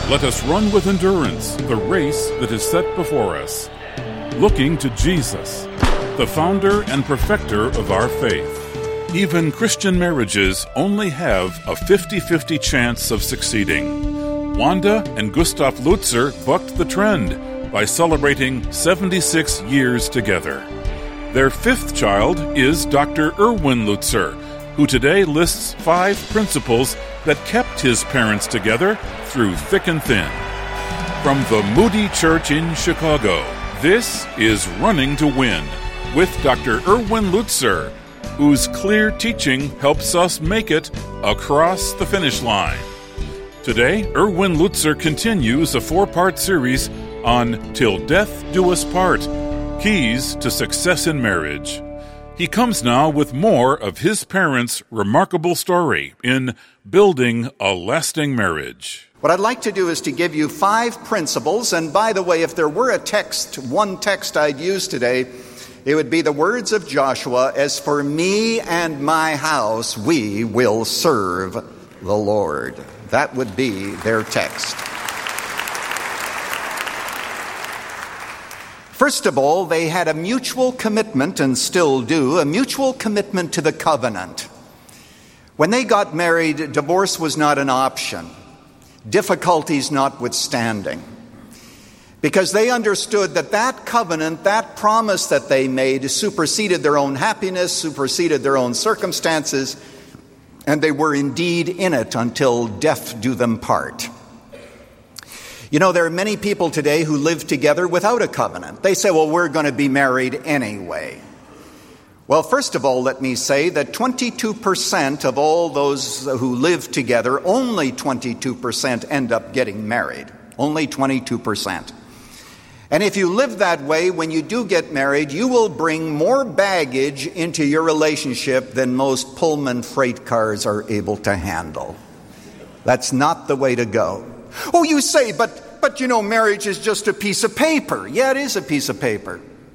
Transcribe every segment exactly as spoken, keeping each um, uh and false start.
Let us run with endurance the race that is set before us, looking to Jesus, the founder and perfecter of our faith. Even Christian marriages only have a fifty-fifty chance of succeeding. Wanda and Gustav Lutzer bucked the trend by celebrating seventy-six years together. Their fifth child is Doctor Erwin Lutzer, who today lists five principles that kept his parents together through thick and thin. From the Moody Church in Chicago, this is Running to Win with Doctor Erwin Lutzer, whose clear teaching helps us make it across the finish line. Today, Erwin Lutzer continues a four-part series on Till Death Do Us Part, Keys to Success in Marriage. He comes now with more of his parents' remarkable story in Building a Lasting Marriage. What I'd like to do is to give you five principles, and by the way, if there were a text, one text I'd use today, it would be the words of Joshua, "As for me and my house, we will serve the Lord." That would be their text. First of all, they had a mutual commitment, and still do, a mutual commitment to the covenant. When they got married, divorce was not an option, difficulties notwithstanding, because they understood that that covenant, that promise that they made, superseded their own happiness, superseded their own circumstances, and they were indeed in it until death do them part. You know, there are many people today who live together without a covenant. They say, well, we're going to be married anyway. Well, first of all, let me say that twenty-two percent of all those who live together, only twenty-two percent end up getting married. Only twenty-two percent. And if you live that way, when you do get married, you will bring more baggage into your relationship than most Pullman freight cars are able to handle. That's not the way to go. Oh, you say, but, but you know, marriage is just a piece of paper. Yeah, it is a piece of paper.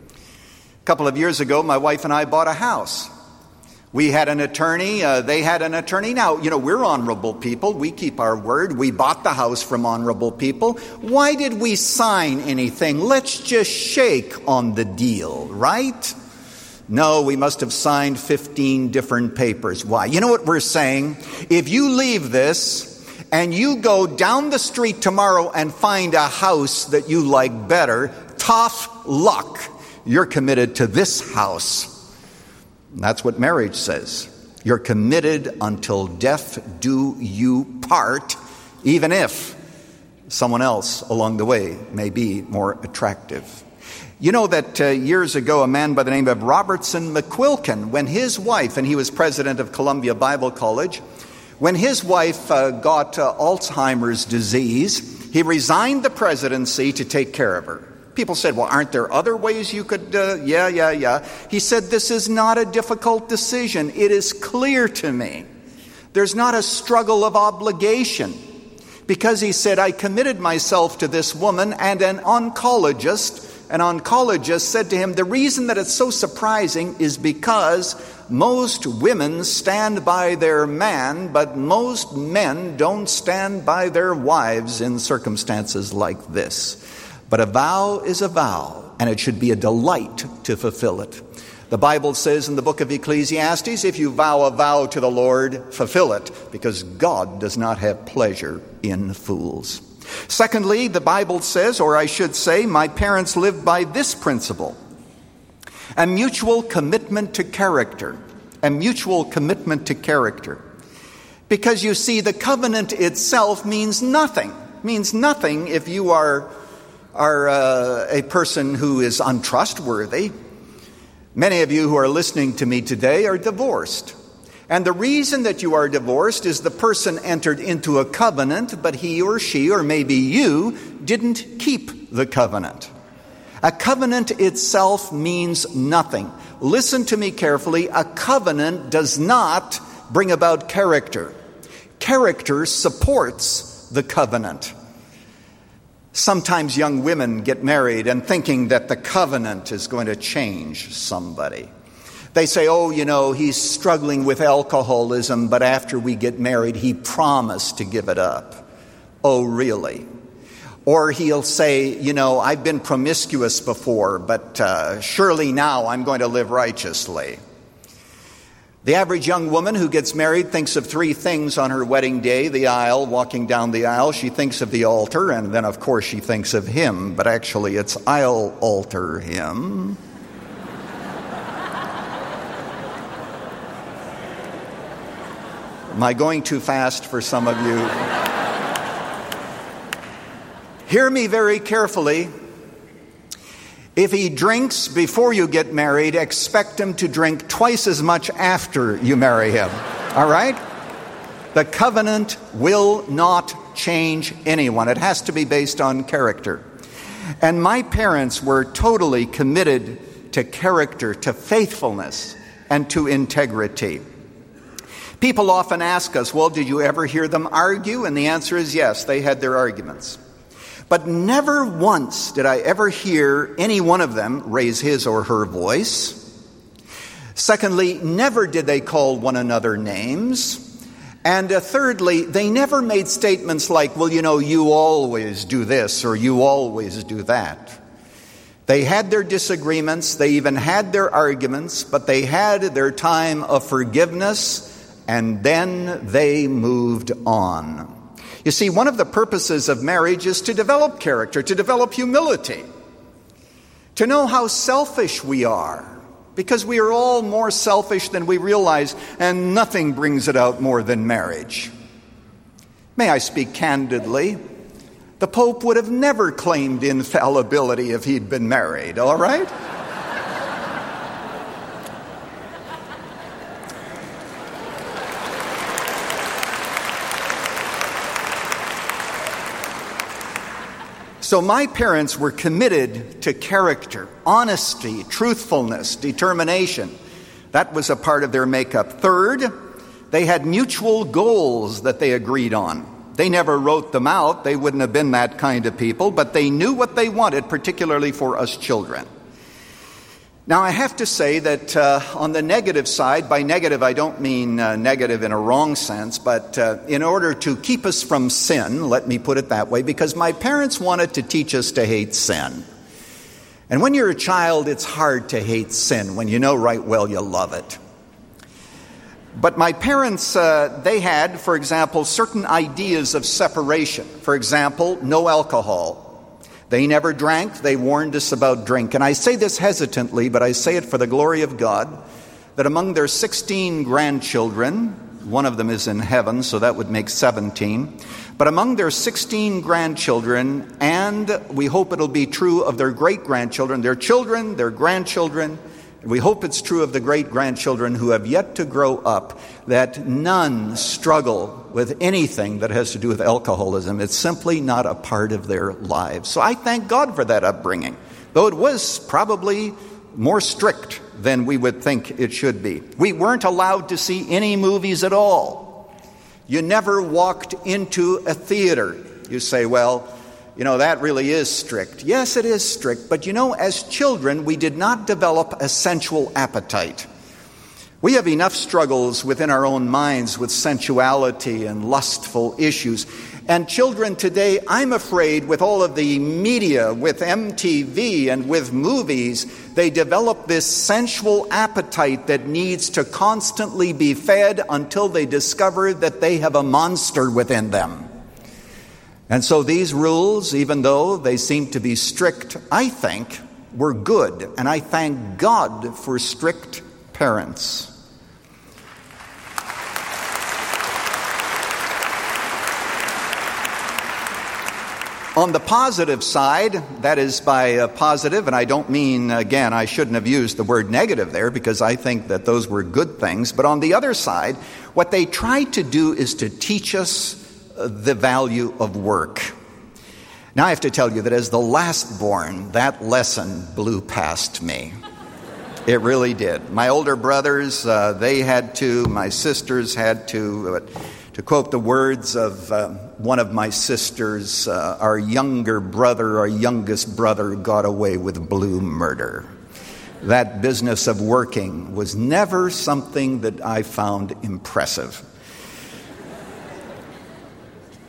A couple of years ago, my wife and I bought a house. We had an attorney. Uh, they had an attorney. Now, you know, we're honorable people. We keep our word. We bought the house from honorable people. Why did we sign anything? Let's just shake on the deal, right? No, we must have signed fifteen different papers. Why? You know what we're saying? If you leave this and you go down the street tomorrow and find a house that you like better, tough luck. You're committed to this house. And that's what marriage says. You're committed until death do you part, even if someone else along the way may be more attractive. You know that uh, years ago, a man by the name of Robertson McQuilkin, when his wife, and he was president of Columbia Bible College, when his wife uh, got uh, Alzheimer's disease, he resigned the presidency to take care of her. People said, well, aren't there other ways you could, uh, yeah, yeah, yeah. He said, this is not a difficult decision. It is clear to me. There's not a struggle of obligation. Because he said, I committed myself to this woman, and an oncologist, an oncologist said to him, the reason that it's so surprising is because most women stand by their man, but most men don't stand by their wives in circumstances like this. But a vow is a vow, and it should be a delight to fulfill it. The Bible says in the book of Ecclesiastes, if you vow a vow to the Lord, fulfill it, because God does not have pleasure in fools. Secondly, the Bible says, or I should say, my parents lived by this principle: a mutual commitment to character. A mutual commitment to character. Because you see, the covenant itself means nothing. Means nothing if you are, are uh, a person who is untrustworthy. Many of you who are listening to me today are divorced. And the reason that you are divorced is the person entered into a covenant, but he or she, or maybe you, didn't keep the covenant. A covenant itself means nothing. Listen to me carefully. A covenant does not bring about character. Character supports the covenant. Sometimes young women get married and thinking that the covenant is going to change somebody. They say, oh, you know, he's struggling with alcoholism, but after we get married, he promised to give it up. Oh, really? Or he'll say, you know, I've been promiscuous before, but uh, surely now I'm going to live righteously. The average young woman who gets married thinks of three things on her wedding day: the aisle, walking down the aisle. She thinks of the altar, and then, of course, she thinks of him. But actually, it's I'll alter him. Am I going too fast for some of you? Hear me very carefully. If he drinks before you get married, expect him to drink twice as much after you marry him. All right? The covenant will not change anyone. It has to be based on character. And my parents were totally committed to character, to faithfulness, and to integrity. People often ask us, well, did you ever hear them argue? And the answer is yes, they had their arguments. But never once did I ever hear any one of them raise his or her voice. Secondly, never did they call one another names. And uh, thirdly, they never made statements like, well, you know, you always do this or you always do that. They had their disagreements, they even had their arguments, but they had their time of forgiveness, and then they moved on. You see, one of the purposes of marriage is to develop character, to develop humility, to know how selfish we are, because we are all more selfish than we realize, and nothing brings it out more than marriage. May I speak candidly? The Pope would have never claimed infallibility if he'd been married, all right? So my parents were committed to character, honesty, truthfulness, determination. That was a part of their makeup. Third, they had mutual goals that they agreed on. They never wrote them out. They wouldn't have been that kind of people, but they knew what they wanted, particularly for us children. Now, I have to say that uh, on the negative side, by negative I don't mean uh, negative in a wrong sense, but uh, in order to keep us from sin, let me put it that way, because my parents wanted to teach us to hate sin. And when you're a child, it's hard to hate sin when you know right well you love it. But my parents, uh, they had, for example, certain ideas of separation. For example, no alcohol. They never drank. They warned us about drink. And I say this hesitantly, but I say it for the glory of God, that among their sixteen grandchildren, one of them is in heaven, so that would make seventeen, but among their sixteen grandchildren, and we hope it'll be true of their great-grandchildren, their children, their grandchildren, and we hope it's true of the great-grandchildren who have yet to grow up, that none struggle with anything that has to do with alcoholism. It's simply not a part of their lives. So I thank God for that upbringing, though it was probably more strict than we would think it should be. We weren't allowed to see any movies at all. You never walked into a theater. You say, well, you know, that really is strict. Yes, it is strict, but you know, as children, we did not develop a sensual appetite. We have enough struggles within our own minds with sensuality and lustful issues. And children today, I'm afraid, with all of the media, with M T V and with movies, they develop this sensual appetite that needs to constantly be fed until they discover that they have a monster within them. And so these rules, even though they seem to be strict, I think, were good. And I thank God for strict parents. On the positive side, that is by a positive, and I don't mean, again, I shouldn't have used the word negative there because I think that those were good things. But on the other side, what they tried to do is to teach us the value of work. Now I have to tell you that as the last born, that lesson blew past me. It really did. My older brothers, uh, they had to, my sisters had to. But to quote the words of uh, one of my sisters, uh, our younger brother, our youngest brother got away with blue murder. That business of working was never something that I found impressive.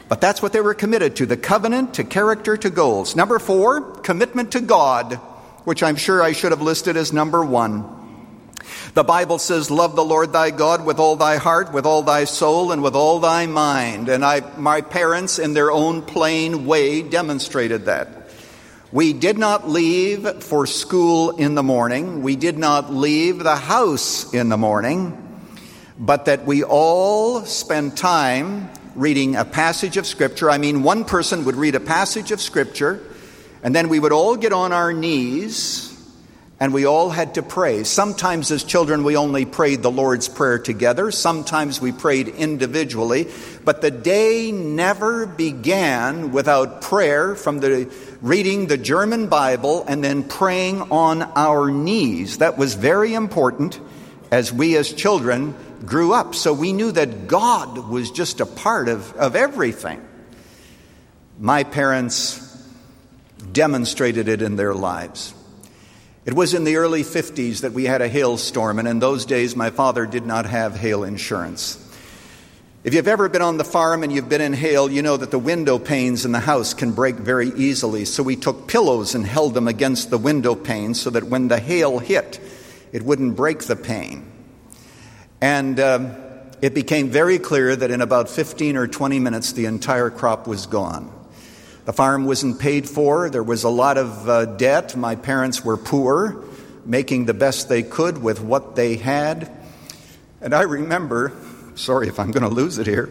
But that's what they were committed to, the covenant, to character, to goals. Number four, commitment to God, which I'm sure I should have listed as number one. The Bible says, love the Lord thy God with all thy heart, with all thy soul, and with all thy mind. And I, my parents, in their own plain way, demonstrated that. We did not leave for school in the morning. We did not leave the house in the morning, but that we all spend time reading a passage of Scripture. I mean, one person would read a passage of Scripture, and then we would all get on our knees, and we all had to pray. Sometimes as children we only prayed the Lord's Prayer together. Sometimes we prayed individually. But the day never began without prayer, from the reading the German Bible and then praying on our knees. That was very important as we as children grew up. So we knew that God was just a part of, of everything. My parents demonstrated it in their lives. It was in the early fifties that we had a hailstorm, and in those days my father did not have hail insurance. If you've ever been on the farm and you've been in hail, you know that the window panes in the house can break very easily. So we took pillows and held them against the window panes so that when the hail hit, it wouldn't break the pane. And um, it became very clear that in about fifteen or twenty minutes, the entire crop was gone. The farm wasn't paid for. There was a lot of uh, debt. My parents were poor, making the best they could with what they had. And I remember, sorry if I'm going to lose it here,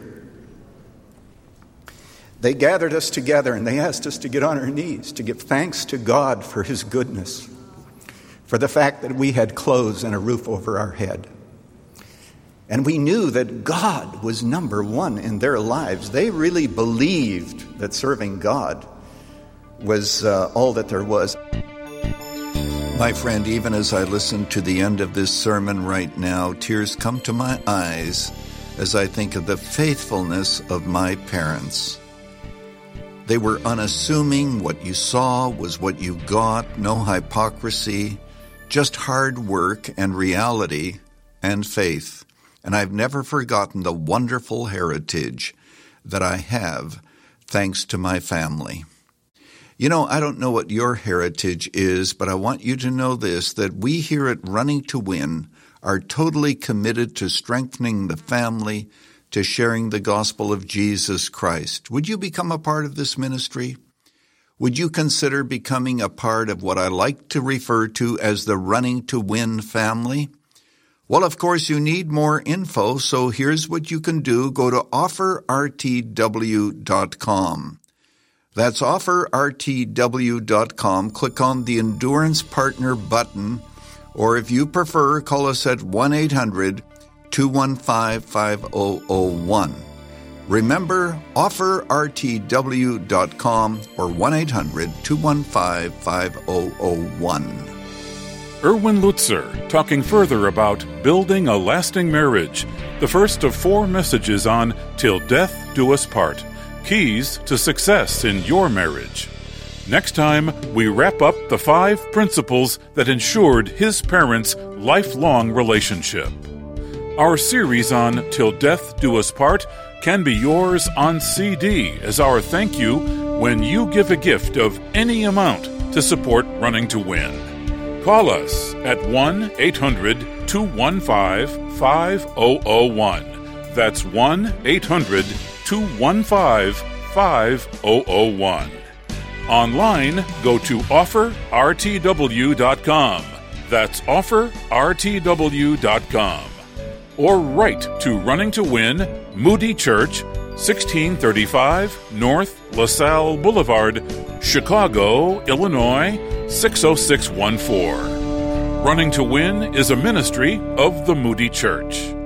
they gathered us together and they asked us to get on our knees to give thanks to God for His goodness, for the fact that we had clothes and a roof over our head. And we knew that God was number one in their lives. They really believed that serving God was uh, all that there was. My friend, even as I listen to the end of this sermon right now, tears come to my eyes as I think of the faithfulness of my parents. They were unassuming. What you saw was what you got. No hypocrisy, just hard work and reality and faith. And I've never forgotten the wonderful heritage that I have thanks to my family. You know, I don't know what your heritage is, but I want you to know this, that we here at Running to Win are totally committed to strengthening the family, to sharing the gospel of Jesus Christ. Would you become a part of this ministry? Would you consider becoming a part of what I like to refer to as the Running to Win family? Well, of course, you need more info, so here's what you can do. Go to offer r t w dot com. That's offer r t w dot com. Click on the Endurance Partner button, or if you prefer, call us at one eight hundred two one five five zero zero one. Remember, offer r t w dot com or one eight hundred two one five five zero zero one. Erwin Lutzer talking further about building a lasting marriage, the first of four messages on Till Death Do Us Part, keys to success in your marriage. Next time, we wrap up the five principles that ensured his parents' lifelong relationship. Our series on Till Death Do Us Part can be yours on C D as our thank you when you give a gift of any amount to support Running to Win. Call us at one eight hundred two one five five zero zero one. That's one eight hundred two one five five zero zero one. Online, go to offer r t w dot com. That's offer r t w dot com. Or write to Running to Win, Moody Church, sixteen thirty-five North LaSalle Boulevard, Chicago, Illinois, six oh six one four. Running to Win is a ministry of the Moody Church.